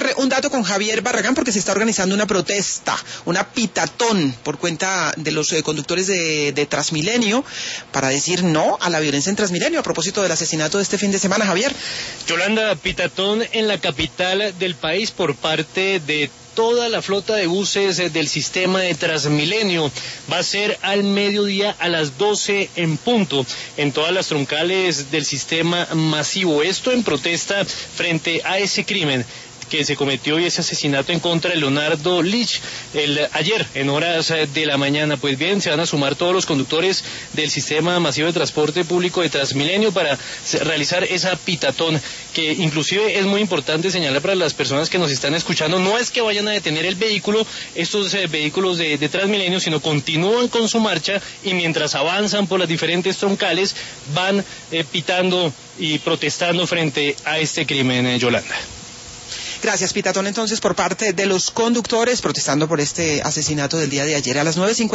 hacer un dato con Javier Barragán porque se está organizando una protesta, una pitatón por cuenta de los conductores de Transmilenio para decir no a la violencia en Transmilenio a propósito del asesinato de este fin de semana, Javier. Yolanda, pitatón en la capital del país por parte de toda la flota de buses del sistema de Transmilenio. Va a ser al mediodía a las 12 en punto en todas las troncales del sistema masivo. Esto en protesta frente a ese crimen que se cometió y ese asesinato en contra de Leonardo Lich ayer en horas de la mañana. Pues bien, se van a sumar todos los conductores del sistema masivo de transporte público de Transmilenio para realizar esa pitatón, que inclusive es muy importante señalar para las personas que nos están escuchando, no es que vayan a detener el vehículo, estos vehículos de Transmilenio, sino continúan con su marcha y mientras avanzan por las diferentes troncales van pitando y protestando frente a este crimen, Yolanda. Gracias, pitatón entonces por parte de los conductores protestando por este asesinato del día de ayer a las 9:50.